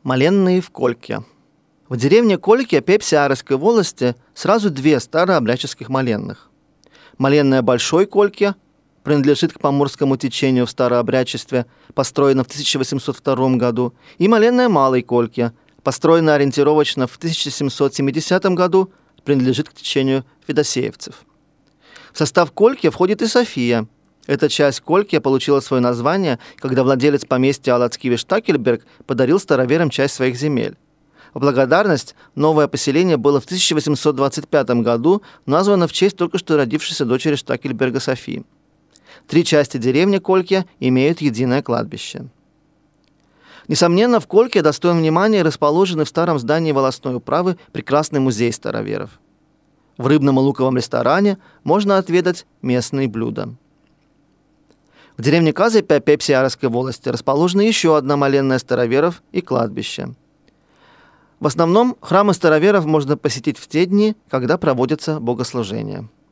Маленные в Кольке. В деревне Кольке Пепсиарской волости сразу две старообрядческих маленных. Маленная Большой Кольке принадлежит к поморскому течению в старообрядчестве, построена в 1802 году, и маленная Малой Кольке, построена ориентировочно в 1770 году, принадлежит к течению федосеевцев. В состав Кольки входит и София. Эта часть Кольки получила свое название, когда владелец поместья Алацкивиш Штакельберг подарил староверам часть своих земель. В благодарность новое поселение было в 1825 году названо в честь только что родившейся дочери Штакельберга Софии. Три части деревни Кольке имеют единое кладбище. Несомненно, в Кольке достоин внимания расположенный в старом здании волостной управы прекрасный музей староверов. В рыбном и луковом ресторане можно отведать местные блюда. В деревне Казепя Пепсиарской волости расположена еще одна маленная староверов и кладбище. В основном храмы староверов можно посетить в те дни, когда проводятся богослужения.